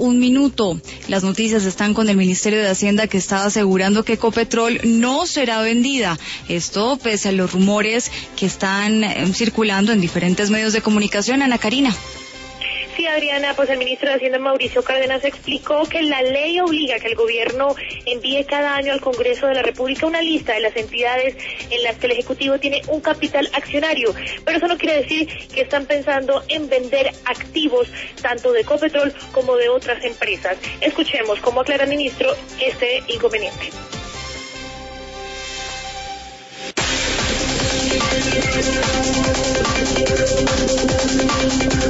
un minuto. Las noticias están con el Ministerio de Hacienda, que está asegurando que Ecopetrol no será vendida. Esto pese a los rumores que están circulando en diferentes medios de comunicación. Ana Karina. Sí, Adriana, pues el ministro de Hacienda, Mauricio Cárdenas, explicó que la ley obliga que el gobierno envíe cada año al Congreso de la República una lista de las entidades en las que el Ejecutivo tiene un capital accionario, pero eso no quiere decir que están pensando en vender activos tanto de Ecopetrol como de otras empresas. Escuchemos cómo aclara el ministro este inconveniente.